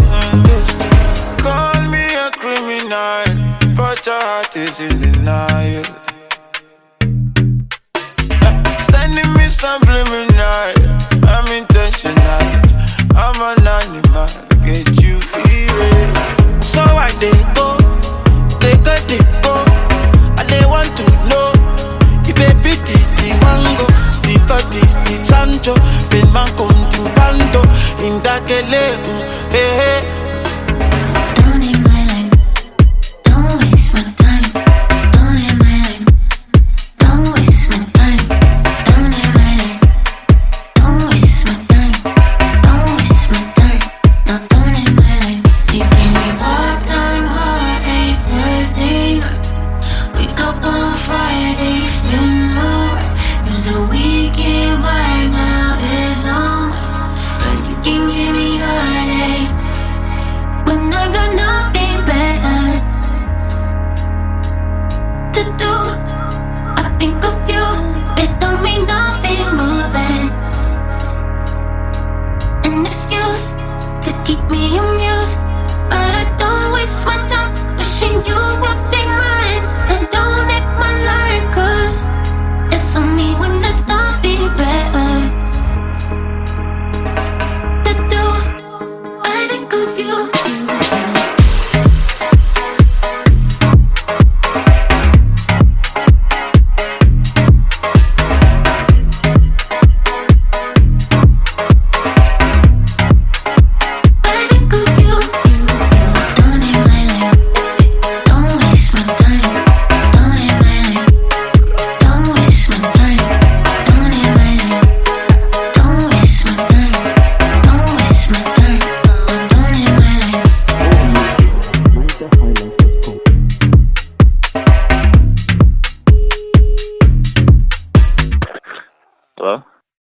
Call me a criminal, but your heart is in denial. Sending me subliminal, I'm intentional. I'm an animal, get you here. So I they go, they go. And they want to know if they pity the wango, the parties, the Sancho, Ben Manco, the Pando, in Dakele, hey. Don't hit my line, don't waste my time. Don't hit my line, don't waste my time. Don't hit my line, don't waste my time. Don't waste my time, no, don't hit my line. You give me part-time heartache Thursday night. Wake up on Friday feeling alright. 'Cause the weekend vibe now is on. But you can give me heartache when I got nothing better to do. I think of you, it don't mean nothing more than an excuse to keep me amused. But I don't waste my time wishing you would be mine. And don't hit my line, 'cause it's only when there's nothing better to do. I think of you.